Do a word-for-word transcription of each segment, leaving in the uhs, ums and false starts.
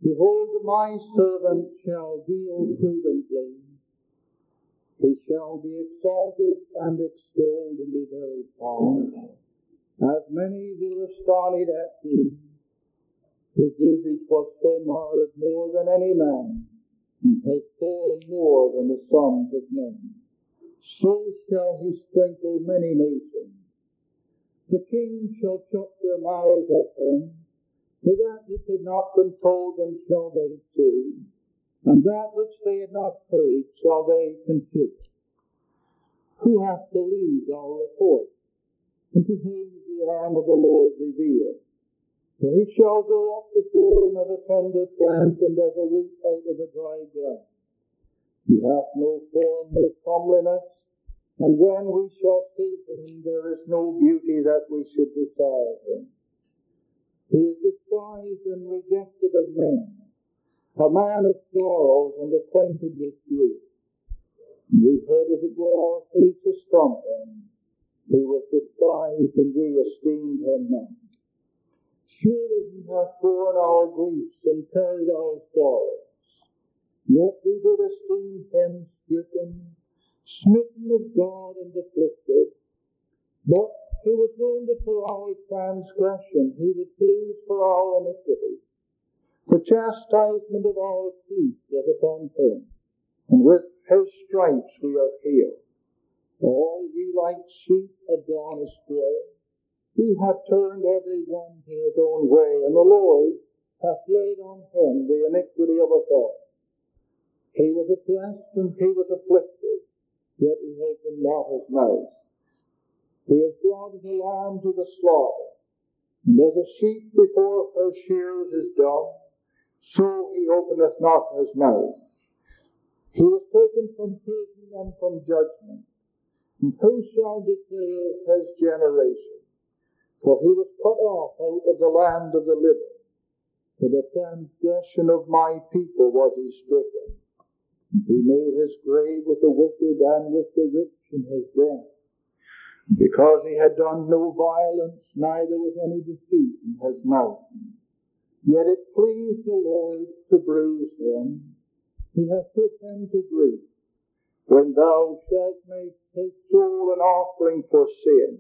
Behold, my servant shall deal prudently. He shall be exalted and extolled and be very proud. As many were astonished at him, his visage was so marred more than any man, and has fallen more than the sons of men. So shall he sprinkle many nations. The kings shall shut their mouths at him, for that which had not been told them shall they see, and that which they had not heard shall they consider. Who hath believed our report? And to whom is the arm of the Lord revealed? For he shall grow up before him as a tender plant, and as a root out of a dry ground. He hath no form nor comeliness, and when we shall see him, there is no beauty that we should desire him. He is despised and rejected of men, a man of sorrows and acquainted with grief. We heard as it were our faces from him. He was despised, and we esteemed him not. Surely he hath borne our griefs and carried our sorrows. Yet we did esteem him stricken, smitten of God, and afflicted. But he was wounded for our transgression, he was bruised for our iniquity. The chastisement of our peace was upon him, and with his stripes we are healed. All we like sheep have gone astray. He hath turned every one to his own way, and the Lord hath laid on him the iniquity of us all. He was oppressed and he was afflicted, yet he opened not his mouth. He is brought as a lamb to the slaughter, and as a sheep before her shearers is dumb, so he openeth not his mouth. He was taken from prison and from judgment, and who shall declare his generation? For he was cut off out of the land of the living. For the transgression of my people was he stricken. He made his grave with the wicked and with the rich in his death. Because he had done no violence, neither was any deceit in his mouth. Yet it pleased the Lord to bruise him. He hath put him to grief. When thou shalt make his soul an offering for sin,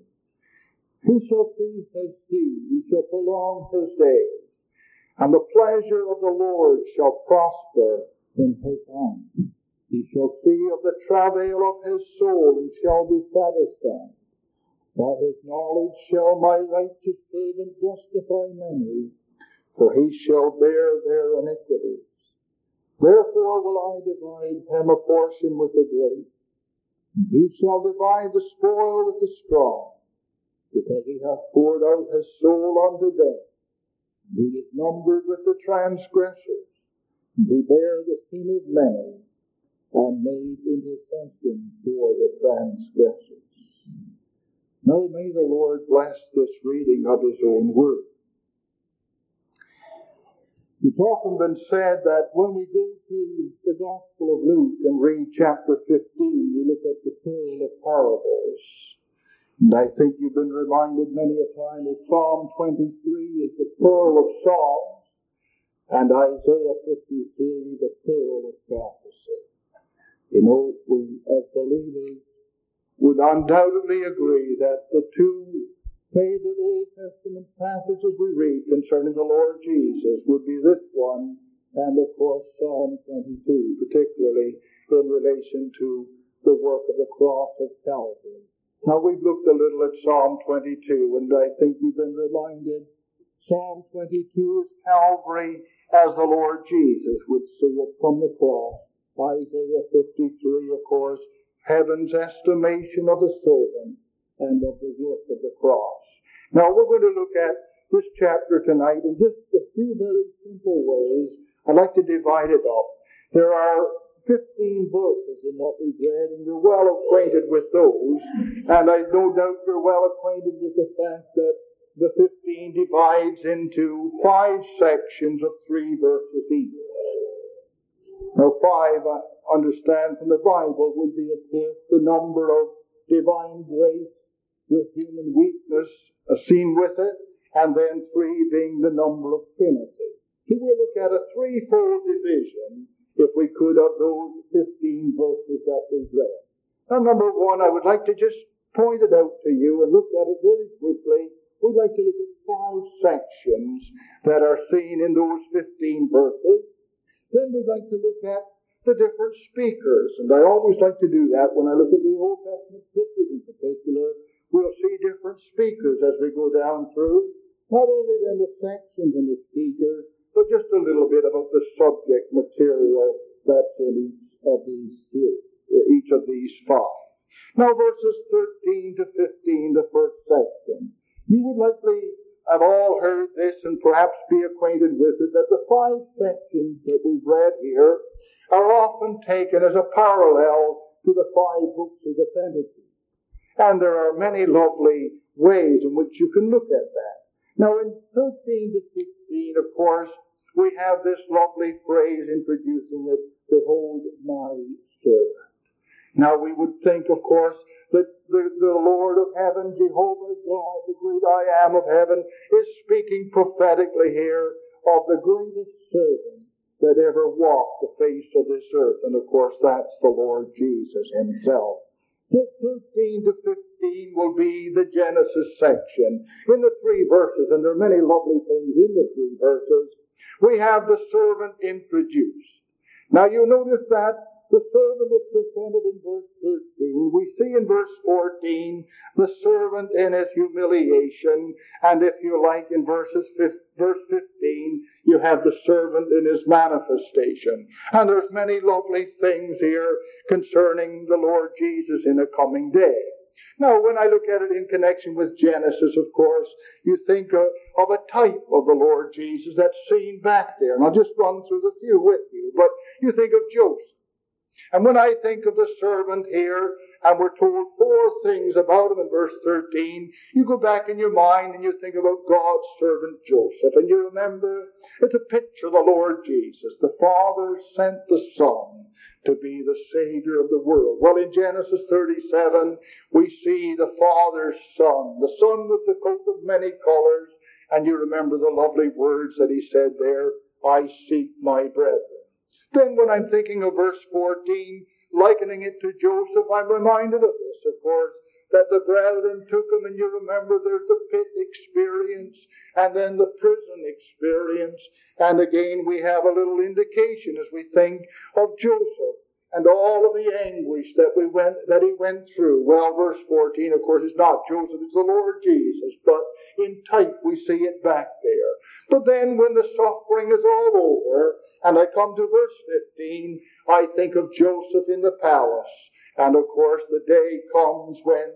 he shall feed his seed, he shall prolong his days, and the pleasure of the Lord shall prosper in his hand. He shall see of the travail of his soul, and shall be satisfied. By his knowledge shall my righteous servant justify many, for he shall bear their iniquities. Therefore will I divide him a portion with the great. He shall divide the spoil with the strong, because he hath poured out his soul unto death. He is numbered with the transgressors. He bare the sin of many, and made intercession for the transgressors. Now may the Lord bless this reading of his own word. It's often been said that when we go to the Gospel of Luke and read chapter fifteen, we look at the pearl of parables. And I think you've been reminded many a time that Psalm twenty-three is the pearl of songs, and Isaiah fifty-three, the pearl of prophecy. You know, we as believers would undoubtedly agree that the two favorite Old Testament passages we read concerning the Lord Jesus would be this one and, of course, Psalm twenty-two, particularly in relation to the work of the cross of Calvary. Now, we've looked a little at Psalm twenty-two, and I think you've been reminded Psalm twenty-two is Calvary as the Lord Jesus would see it from the cross. Isaiah fifty-three, of course, heaven's estimation of the servant and of the work of the cross. Now, we're going to look at this chapter tonight in just a few very simple ways. I'd like to divide it up. There are fifteen verses in what we've read, and you're well acquainted with those. And I no doubt you're well acquainted with the fact that the fifteen divides into five sections of three verses each. Now, five, I understand from the Bible, would be, of course, the number of divine grace with human weakness seen with it, and then three being the number of Trinity. We will look at a threefold division, if we could, of those fifteen verses that we read. Now, number one, I would like to just point it out to you and look at it very quickly. We'd like to look at five sections that are seen in those fifteen verses. Then we'd like to look at the different speakers. And I always like to do that when I look at the Old Testament scriptures in particular. We'll see different speakers as we go down through. Not only then the sections and the speakers, but just a little bit about the subject material that's in each of these three, each of these five. Now verses thirteen to fifteen, the first section. You would likely have all heard this and perhaps be acquainted with it, that the five sections that we've read here are often taken as a parallel to the five books of the Pentateuch. And there are many lovely ways in which you can look at that. Now in thirteen to sixteen, of course, we have this lovely phrase introducing it, behold my servant. Now we would think, of course, that the, the Lord of heaven, Jehovah God, the great I am of heaven, is speaking prophetically here of the greatest servant that ever walked the face of this earth. And of course, that's the Lord Jesus himself. thirteen to fifteen will be the Genesis section. In the three verses, and there are many lovely things in the three verses, we have the servant introduced. Now you notice that the servant is presented in verse thirteen. We see in verse fourteen the servant in his humiliation. And if you like, in verses verse fifteen, you have the servant in his manifestation. And there's many lovely things here concerning the Lord Jesus in a coming day. Now, when I look at it in connection with Genesis, of course, you think of, of a type of the Lord Jesus that's seen back there. And I'll just run through the few with you. But you think of Joseph. And when I think of the servant here, and we're told four things about him in verse thirteen, you go back in your mind and you think about God's servant Joseph. And you remember, it's a picture of the Lord Jesus. The Father sent the Son to be the Savior of the world. Well, in Genesis thirty-seven, we see the Father's Son, the Son with the coat of many colors. And you remember the lovely words that he said there, I seek my brethren. Then when I'm thinking of verse fourteen, likening it to Joseph, I'm reminded of this, of course, that the brethren took him, and you remember there's the pit experience, and then the prison experience. And again, we have a little indication as we think of Joseph and all of the anguish that we went, that he went through. Well, verse fourteen, of course, is not Joseph, it's the Lord Jesus, but in type we see it back there. But then when the suffering is all over, and I come to verse fifteen, I think of Joseph in the palace. And of course, the day comes when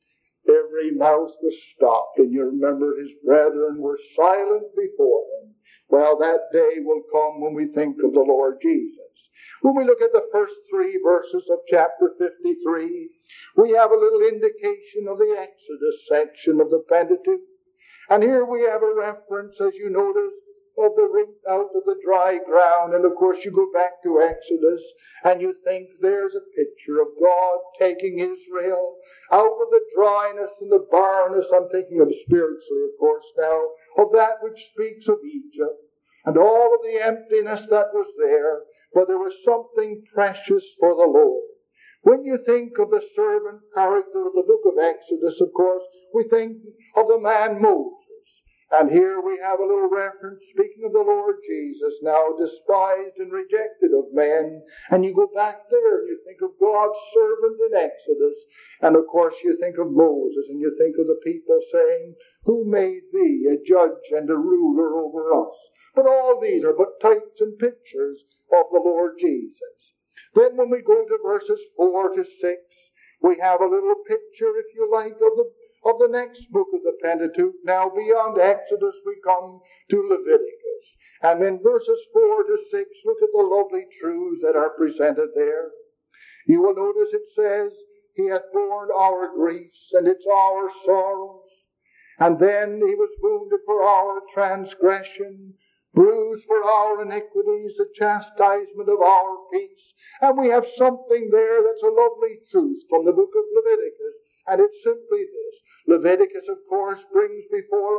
every mouth was stopped. And you remember his brethren were silent before him. Well, that day will come when we think of the Lord Jesus. When we look at the first three verses of chapter fifty-three, we have a little indication of the Exodus section of the Pentateuch. And here we have a reference, as you notice, of the root out of the dry ground. And of course you go back to Exodus and you think there's a picture of God taking Israel out of the dryness and the barrenness. I'm thinking of spiritually, of course, now, of that which speaks of Egypt and all of the emptiness that was there. But there was something precious for the Lord. When you think of the servant character of the book of Exodus, of course, we think of the man Moses. And here we have a little reference speaking of the Lord Jesus, now despised and rejected of men. And you go back there and you think of God's servant in Exodus. And of course you think of Moses and you think of the people saying, who made thee a judge and a ruler over us? But all these are but types and pictures of the Lord Jesus. Then when we go to verses four to six, we have a little picture, if you like, of the of the next book of the Pentateuch. Now beyond Exodus we come to Leviticus. And in verses four to six, look at the lovely truths that are presented there. You will notice it says, he hath borne our griefs and it's our sorrows. And then he was wounded for our transgression, bruised for our iniquities, the chastisement of our peace. And we have something there that's a lovely truth from the book of Leviticus. And it's simply this. Leviticus, of course, brings before us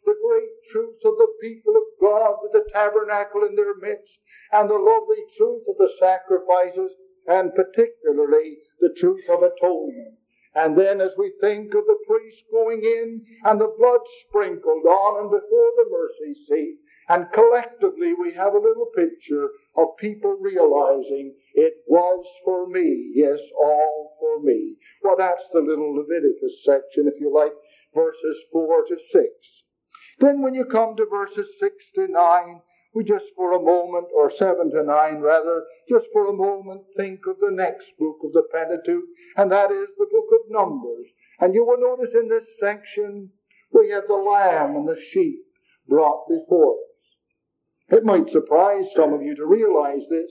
the great truth of the people of God with the tabernacle in their midst, and the lovely truth of the sacrifices, and particularly the truth of atonement. And then as we think of the priest going in and the blood sprinkled on and before the mercy seat, and collectively we have a little picture of people realizing it was for me, yes, all for me. Well, that's the little Leviticus section, if you like, verses four to six. Then when you come to verses six to nine, we just for a moment, or seven to nine rather, just for a moment think of the next book of the Pentateuch, and that is the book of Numbers. And you will notice in this section we have the lamb and the sheep brought before us. It might surprise some of you to realize this,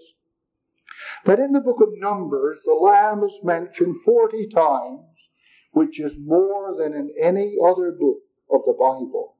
but in the book of Numbers the lamb is mentioned forty times, which is more than in any other book of the Bible.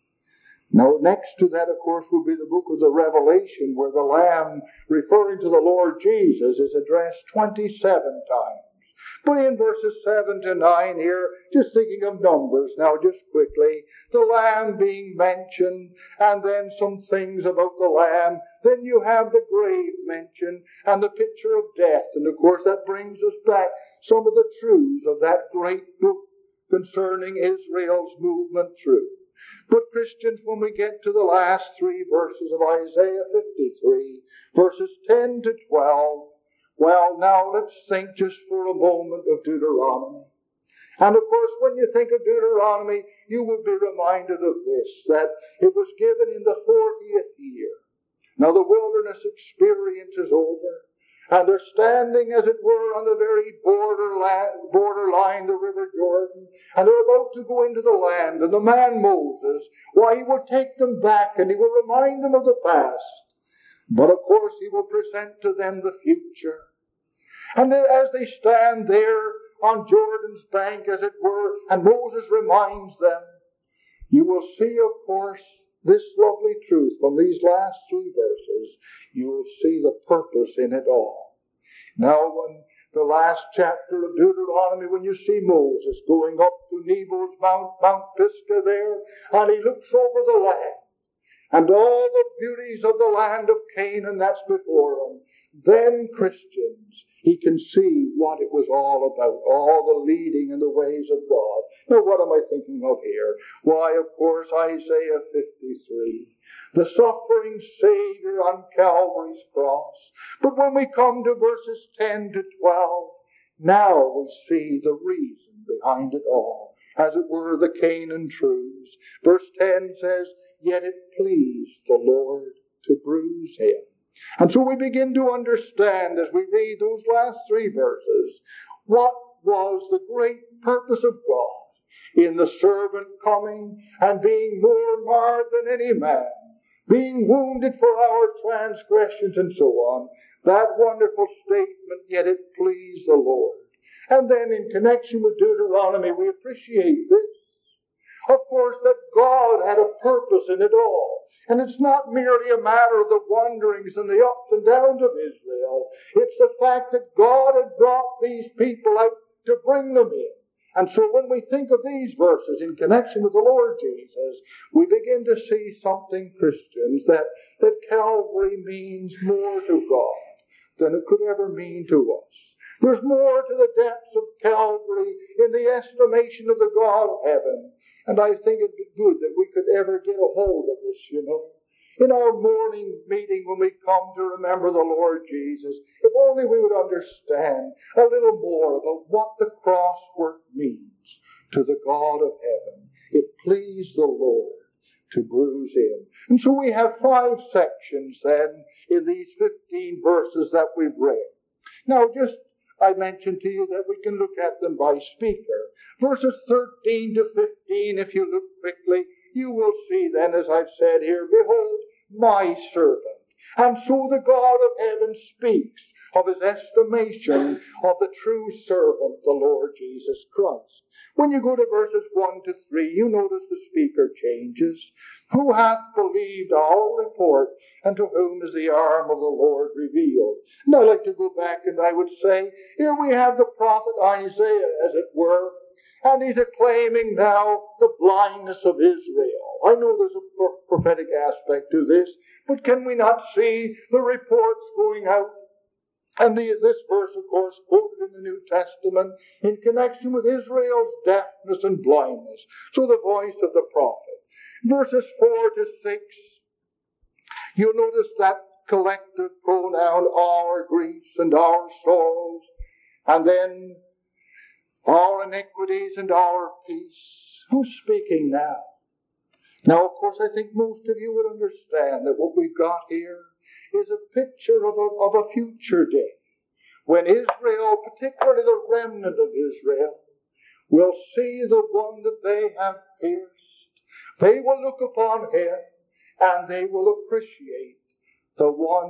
Now, next to that, of course, will be the book of the Revelation, where the Lamb, referring to the Lord Jesus, is addressed twenty-seven times. But in verses seven to nine here, just thinking of Numbers now, just quickly, the Lamb being mentioned, and then some things about the Lamb. Then you have the grave mentioned, and the picture of death. And of course, that brings us back some of the truths of that great book concerning Israel's movement through. But Christians, when we get to the last three verses of Isaiah fifty-three, verses ten to twelve, well, now let's think just for a moment of Deuteronomy. And of course, when you think of Deuteronomy, you will be reminded of this, that it was given in the fortieth year. Now the wilderness experience is over, and they're standing, as it were, on the very borderline, borderline, the river Jordan, and they're about to go into the land. And the man Moses, why, he will take them back, and he will remind them of the past. But of course, he will present to them the future. And as they stand there on Jordan's bank, as it were, and Moses reminds them, you will see, of course, this lovely truth from these last three verses. You will see the purpose in it all. Now, when the last chapter of Deuteronomy, when you see Moses going up to Nebo's Mount, Mount Pisgah there, and he looks over the land, and all the beauties of the land of Canaan that's before him, then, Christians, he can see what it was all about, all the leading in the ways of God. Now, what am I thinking of here? Why, of course, Isaiah fifty-three. The suffering Savior on Calvary's cross. But when we come to verses ten to twelve, now we see the reason behind it all. As it were, the Canaan truths. Verse ten says, yet it pleased the Lord to bruise him. And so we begin to understand, as we read those last three verses, what was the great purpose of God in the servant coming and being more marred than any man, being wounded for our transgressions and so on. That wonderful statement, yet it pleased the Lord. And then in connection with Deuteronomy, we appreciate this. Of course, that God had a purpose in it all. And it's not merely a matter of the wanderings and the ups and downs of Israel. It's the fact that God had brought these people out to bring them in. And so when we think of these verses in connection with the Lord Jesus, we begin to see something, Christians, that, that Calvary means more to God than it could ever mean to us. There's more to the depths of Calvary in the estimation of the God of heaven. And I think it'd be good that we could ever get a hold of this, you know. In our morning meeting when we come to remember the Lord Jesus, if only we would understand a little more about what the cross work means to the God of heaven. It pleased the Lord to bruise him. And so we have five sections then in these fifteen verses that we've read. Now just I mentioned to you that we can look at them by speaker. Verses thirteen to fifteen, if you look quickly, you will see then, as I've said here, behold, my servant. And so the God of heaven speaks of his estimation of the true servant, the Lord Jesus Christ. When you go to verses one to three, you notice the speaker changes. Who hath believed our report, and to whom is the arm of the Lord revealed? And I'd like to go back and I would say, here we have the prophet Isaiah, as it were. And he's acclaiming now the blindness of Israel. I know there's a prophetic aspect to this, but can we not see the reports going out? And the, this verse, of course, quoted in the New Testament in connection with Israel's deafness and blindness. So the voice of the prophet. Verses four to six, you'll notice that collective pronoun, our griefs and our sorrows, and then our iniquities and our peace. Who's speaking now? Now, of course, I think most of you would understand that what we've got here is a picture of a, of a future day when Israel, particularly the remnant of Israel, will see the one that they have pierced. They will look upon him and they will appreciate the one,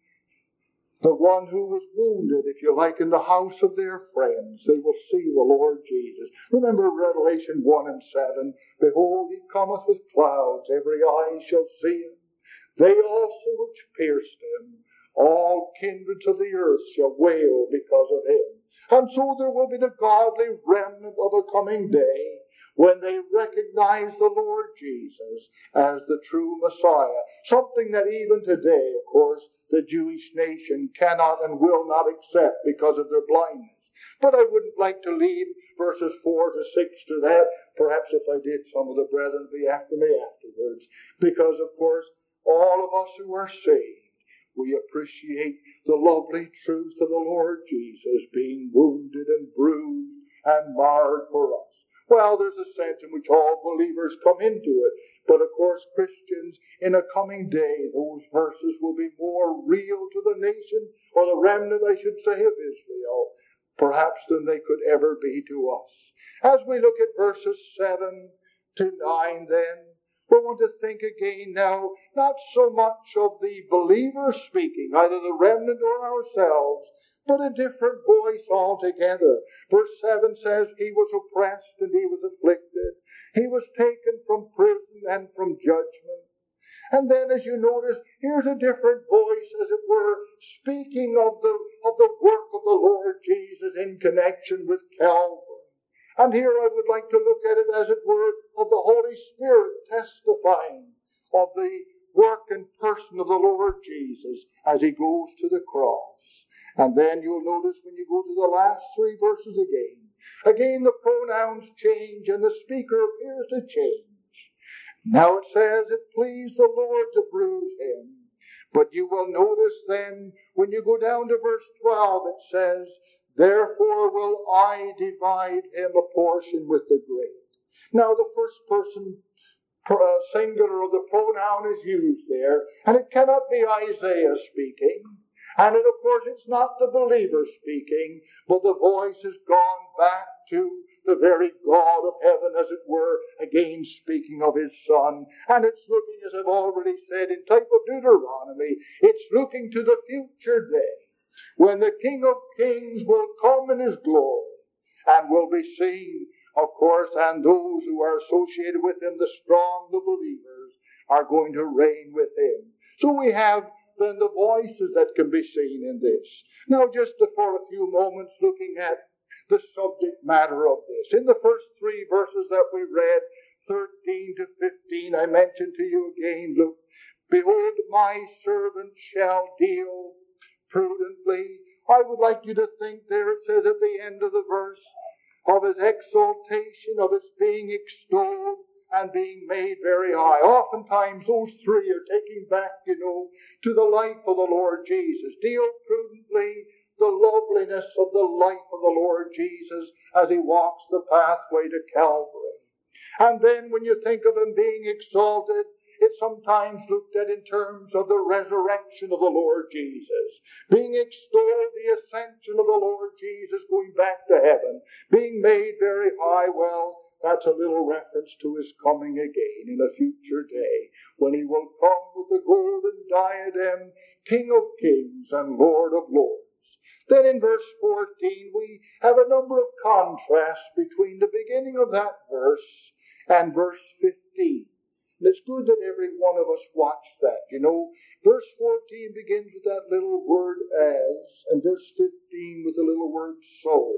the one who was wounded, if you like, in the house of their friends. They will see the Lord Jesus. Remember Revelation one and seven. Behold, he cometh with clouds, every eye shall see him. They also which pierced him, all kindreds of the earth shall wail because of him. And so there will be the godly remnant of a coming day when they recognize the Lord Jesus as the true Messiah. Something that even today, of course, the Jewish nation cannot and will not accept because of their blindness. But I wouldn't like to leave verses four to six to that. Perhaps if I did, some of the brethren would be after me afterwards. Because, of course, all of us who are saved, we appreciate the lovely truth of the Lord Jesus being wounded and bruised and marred for us. Well, there's a sense in which all believers come into it. But of course, Christians, in a coming day, those verses will be more real to the nation, or the remnant, I should say, of Israel, perhaps than they could ever be to us. As we look at verses seven to nine then, we want to think again now, not so much of the believer speaking, either the remnant or ourselves, but a different voice altogether. Verse seven says, he was oppressed and he was afflicted. He was taken from prison and from judgment. And then as you notice, here's a different voice, as it were, speaking of the, of the work of the Lord Jesus in connection with Calvary. And here I would like to look at it, as it were, of the Holy Spirit testifying of the work and person of the Lord Jesus as he goes to the cross. And then you'll notice when you go to the last three verses again, again the pronouns change and the speaker appears to change. Now it says it pleased the Lord to bruise him. But you will notice then, when you go down to verse twelve, it says, therefore will I divide him a portion with the great. Now the first person uh, singular of the pronoun is used there, and it cannot be Isaiah speaking. And it, of course, it's not the believer speaking, but the voice has gone back to the very God of heaven, as it were, again speaking of his Son. And it's looking, as I've already said, in type of Deuteronomy, it's looking to the future day, when the King of Kings will come in his glory and will be seen, of course, and those who are associated with him, the strong, the believers, are going to reign with him. So we have then the voices that can be seen in this. Now, just for a few moments, looking at the subject matter of this. In the first three verses that we read, thirteen to fifteen, I mentioned to you again, look, behold, my servant shall deal prudently. I would like you to think there, it says at the end of the verse, of his exaltation, of his being extolled and being made very high. Oftentimes those three are taking back, you know, to the life of the Lord Jesus. Deal prudently, the loveliness of the life of the Lord Jesus as he walks the pathway to Calvary. And then when you think of him being exalted, it's sometimes looked at in terms of the resurrection of the Lord Jesus. Being extolled, the ascension of the Lord Jesus, going back to heaven. Being made very high, well, that's a little reference to his coming again in a future day, when he will come with the golden diadem, King of kings and Lord of lords. Then in verse fourteen, we have a number of contrasts between the beginning of that verse and verse fifteen. And it's good that every one of us watch that. You know, verse fourteen begins with that little word as, and verse fifteen with the little word so.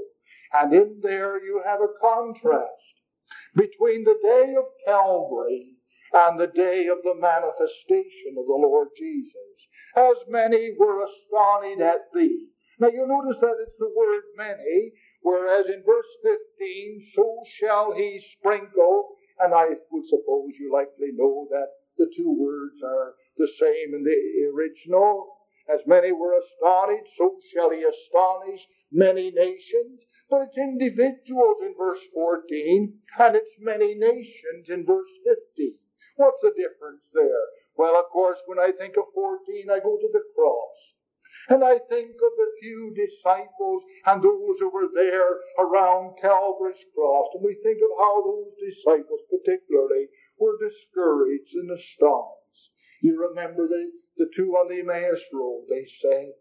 And in there you have a contrast between the day of Calvary and the day of the manifestation of the Lord Jesus. As many were astonished at thee. Now you notice that it's the word many, whereas in verse fifteen, so shall he sprinkle, and I would suppose you likely know that the two words are the same in the original. As many were astonished, so shall he astonish many nations. But it's individuals in verse fourteen, and it's many nations in verse fifteen. What's the difference there? Well, of course, when I think of fourteen, I go to the cross. And I think of the few disciples and those who were there around Calvary's cross. And we think of how those disciples particularly were discouraged and astonished. You remember the, the two on the Emmaus Road, they said,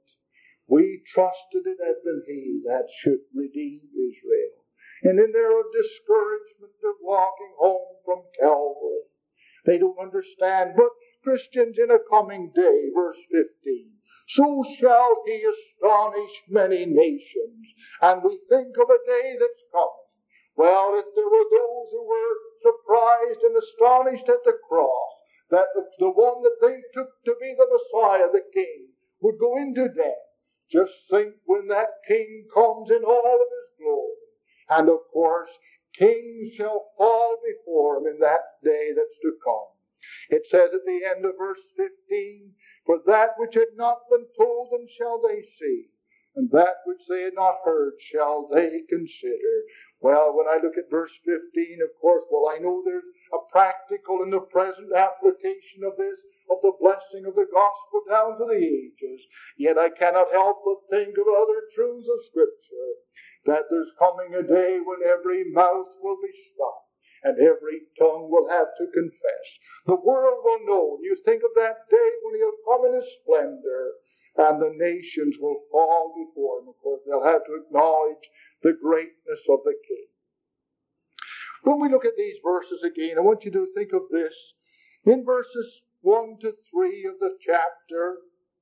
we trusted it had been he that should redeem Israel. And in their discouragement, they're walking home from Calvary. They don't understand. But Christians, in a coming day, verse fifteen, so shall he astonish many nations. And we think of a day that's coming. Well, if there were those who were surprised and astonished at the cross, that the, the one that they took to be the Messiah, the King, would go into death. Just think when that King comes in all of his glory. And of course, kings shall fall before him in that day that's to come. It says at the end of verse fifteen, for that which had not been told them shall they see, and that which they had not heard shall they consider. Well, when I look at verse fifteen, of course, well, I know there's a practical and the present application of this, of the blessing of the gospel down to the ages. Yet I cannot help but think of other truths of Scripture, that there's coming a day when every mouth will be stopped and every tongue will have to confess. The world will know. You think of that day when he'll come in his splendor and the nations will fall before him. Of course, they'll have to acknowledge the greatness of the King. When we look at these verses again, I want you to think of this. In verses one to three of the chapter,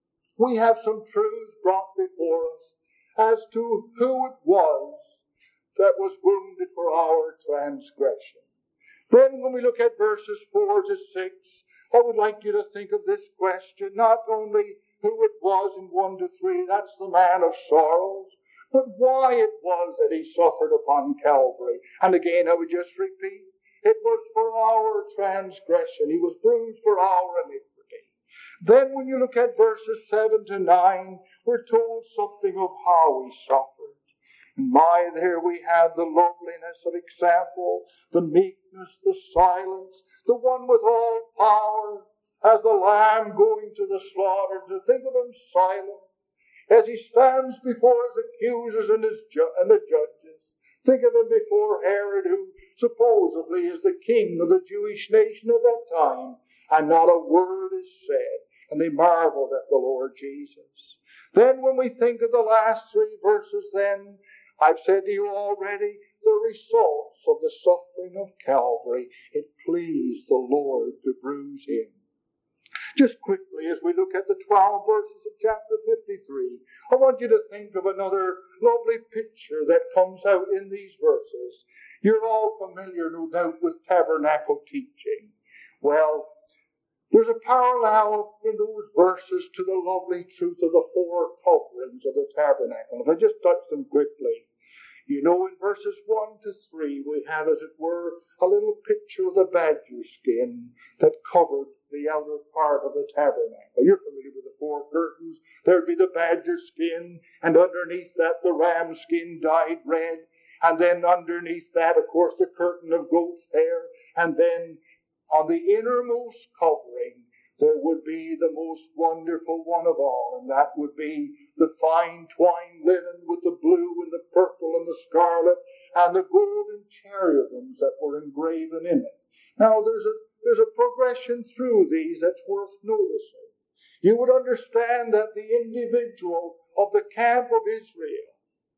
we have some truths brought before us as to who it was that was wounded for our transgression. Then when we look at verses four to six, I would like you to think of this question, not only who it was in one to three, that's the man of sorrows, but why it was that he suffered upon Calvary. And again, I would just repeat, it was for our transgression. He was bruised for our iniquity. Then when you look at verses seven to nine, we're told something of how he suffered. And my, there we have the loveliness of example, the meekness, the silence, the one with all power, as the lamb going to the slaughter. To think of him silent as he stands before his accusers and, his ju- and the judges. Think of him before Herod, who supposedly is the king of the Jewish nation at that time, and not a word is said. And they marveled at the Lord Jesus. Then when we think of the last three verses, then I've said to you already, the results of the suffering of Calvary. It pleased the Lord to bruise him. Just quickly, as we look at the twelve verses of chapter fifty-three, I want you to think of another lovely picture that comes out in these verses. You're all familiar, no doubt, with tabernacle teaching. Well, there's a parallel in those verses to the lovely truth of the four coverings of the tabernacle. If I just touch them quickly. You know, in verses one to three, we have, as it were, a little picture of the badger skin that covered the outer part of the tabernacle. You're familiar with the four curtains. There'd be the badger skin, and underneath that the ram skin dyed red, and then underneath that, of course, the curtain of goat's hair, and then on the innermost covering, there would be the most wonderful one of all, and that would be the fine twined linen with the blue and the purple and the scarlet and the golden cherubims that were engraven in it. Now, there's a, there's a progression through these that's worth noticing. You would understand that the individual of the camp of Israel,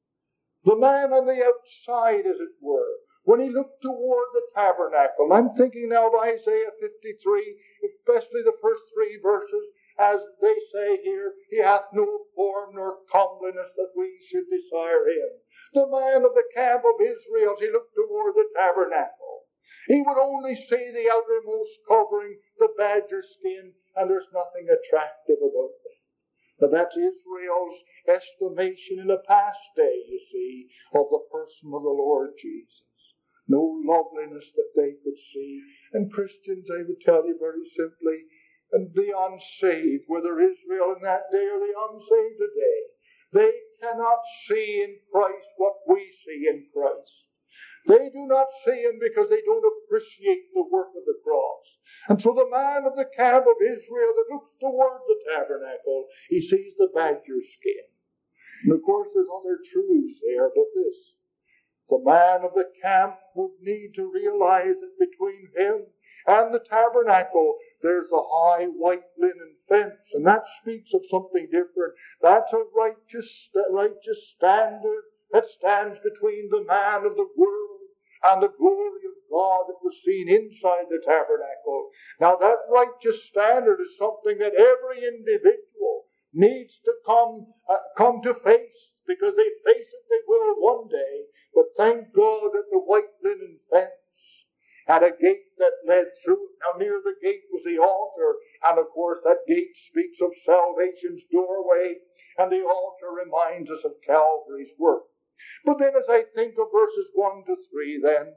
the man on the outside, as it were, when he looked toward the tabernacle, and I'm thinking now of Isaiah fifty-three, especially the first three verses, as they say here, he hath no form nor comeliness that we should desire him. The man of the camp of Israel, as he looked toward the tabernacle, he would only see the outermost covering, the badger skin, and there's nothing attractive about that. But that's Israel's estimation in the past day, you see, of the person of the Lord Jesus. No loveliness that they could see. And Christians, I would tell you very simply, and the unsaved, whether Israel in that day or the unsaved today, they cannot see in Christ what we see in Christ. They do not see Him because they don't appreciate the work of the cross. And so the man of the camp of Israel that looks toward the tabernacle, he sees the badger skin. And of course there's other truths there, but this. The man of the camp would need to realize that between him and the tabernacle there's a high white linen fence, and that speaks of something different. That's a righteous, righteous standard that stands between the man of the world and the glory of God that was seen inside the tabernacle. Now that righteous standard is something that every individual needs to come, uh, come to face, because they face it they will one day. But thank God that the white linen fence had a gate that led through it. Now near the gate was the altar, and of course that gate speaks of salvation's doorway, and the altar reminds us of Calvary's work. But then as I think of verses one to three then,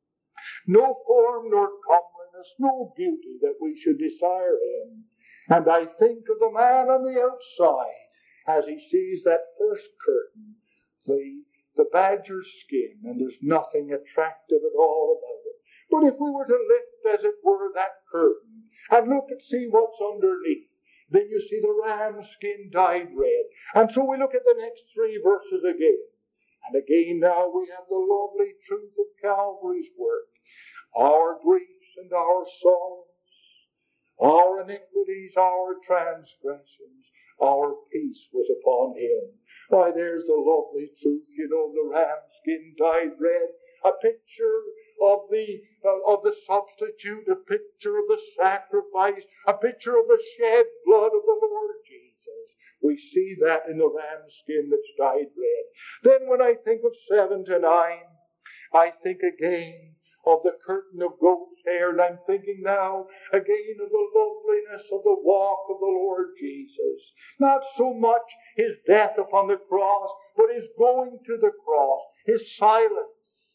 no form nor comeliness, no beauty that we should desire him. And I think of the man on the outside as he sees that first curtain, the, the badger skin, and there's nothing attractive at all about it. But if we were to lift, as it were, that curtain and look and see what's underneath, then you see the ram skin dyed red. And so we look at the next three verses again. And again now we have the lovely truth of Calvary's work. Our griefs and our sorrows, our iniquities, our transgressions, our peace was upon him. Why, there's the lovely truth, you know, the ram skin dyed red, a picture of the uh, of the substitute, a picture of the sacrifice, a picture of the shed blood of the Lord Jesus. We see that in the ram skin that's dyed red. Then when I think of seven to nine, I think again of the curtain of goat's hair, and I'm thinking now again of the loveliness of the walk of the Lord Jesus. Not so much his death upon the cross, but his going to the cross, his silence,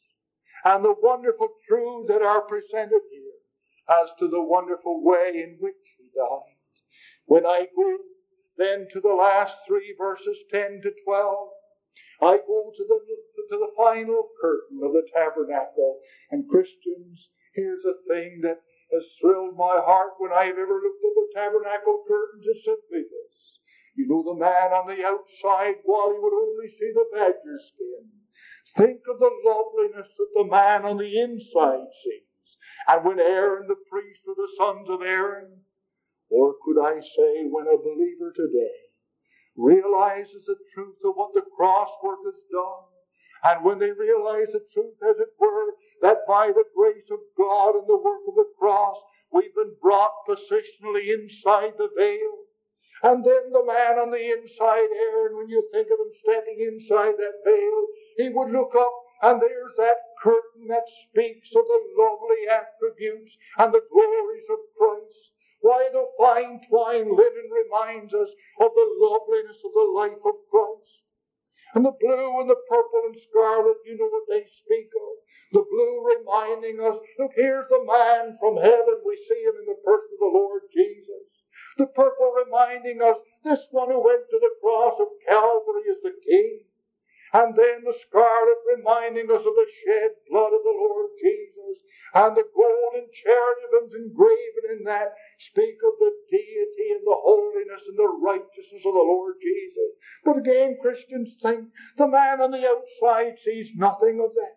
and the wonderful truths that are presented here as to the wonderful way in which he died. When I go then to the last three verses, ten to twelve, I go to the, to the final curtain of the tabernacle. And Christians, here's a thing that has thrilled my heart when I've ever looked at the tabernacle curtains. It's simply this. You know, the man on the outside, while he would only see the badger skin, think of the loveliness that the man on the inside sees. And when Aaron the priest, or the sons of Aaron, or could I say when a believer today realizes the truth of what the cross work has done, and when they realize the truth, as it were, that by the grace of God and the work of the cross, we've been brought positionally inside the veil. And then the man on the inside, Aaron, when you think of him stepping inside that veil, he would look up, and there's that curtain that speaks of the lovely attributes and the glories of Christ. Why, the fine twined linen reminds us of the loveliness of the life of Christ. And the blue and the purple and scarlet, you know what they speak of. The blue reminding us, look, here's the man from heaven. We see him in the person of the Lord Jesus. The purple reminding us, this one who went to the cross of Calvary is the King. And then the scarlet reminding us of the shed blood of the Lord Jesus. And the golden cherubims engraven in that speak of the deity and the holiness and the righteousness of the Lord Jesus. But again, Christians think the man on the outside sees nothing of that.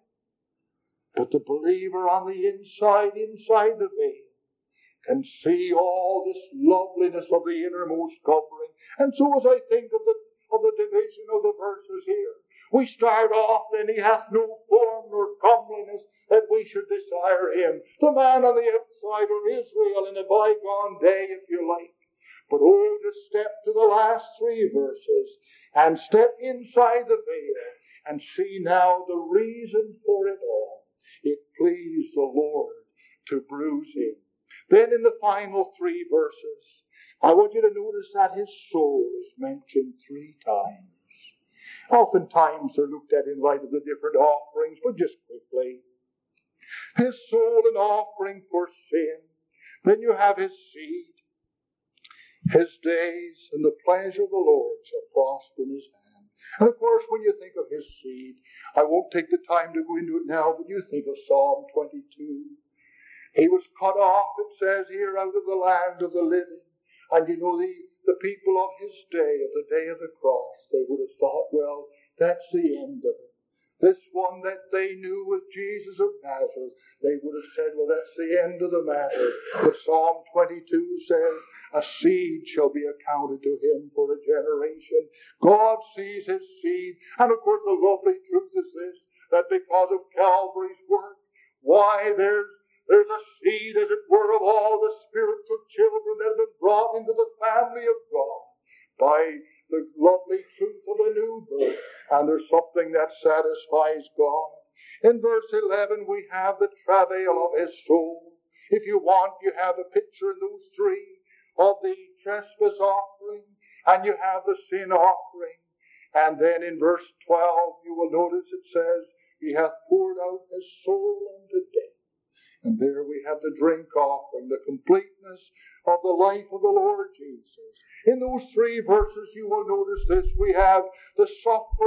But the believer on the inside, inside the veil, can see all this loveliness of the innermost covering. And so as I think of the, of the division of the verses here, we start off, then he hath no form nor comeliness that we should desire him. The man on the outside, or Israel in a bygone day, if you like. But oh, to step to the last three verses and step inside the veil and see now the reason for it all. It pleased the Lord to bruise him. Then in the final three verses, I want you to notice that his soul is mentioned three times. Oftentimes they're looked at in light of the different offerings, but just quickly. His soul an offering for sin. Then you have his seed. His days and the pleasure of the Lord shall prosper in his hand. And of course, when you think of his seed, I won't take the time to go into it now, but you think of Psalm twenty-two. He was cut off, it says here, out of the land of the living. And you know, the, the people of his day, of the day of the cross, they would have thought, well, that's the end of it. This one that they knew was Jesus of Nazareth, they would have said, well, that's the end of the matter. But Psalm twenty-two says, a seed shall be accounted to him for a generation. God sees his seed. And of course, the lovely truth is this, that because of Calvary's work, why, there's There's a seed, as it were, of all the spiritual children that have been brought into the family of God by the lovely truth of a new birth. And there's something that satisfies God. In verse eleven, we have the travail of his soul. If you want, you have a picture in those three of the trespass offering, and you have the sin offering. And then in verse twelve, you will notice it says, he hath poured out his soul unto death. And there we have the drink offering, the completeness of the life of the Lord Jesus. In those three verses, you will notice this. We have the suffering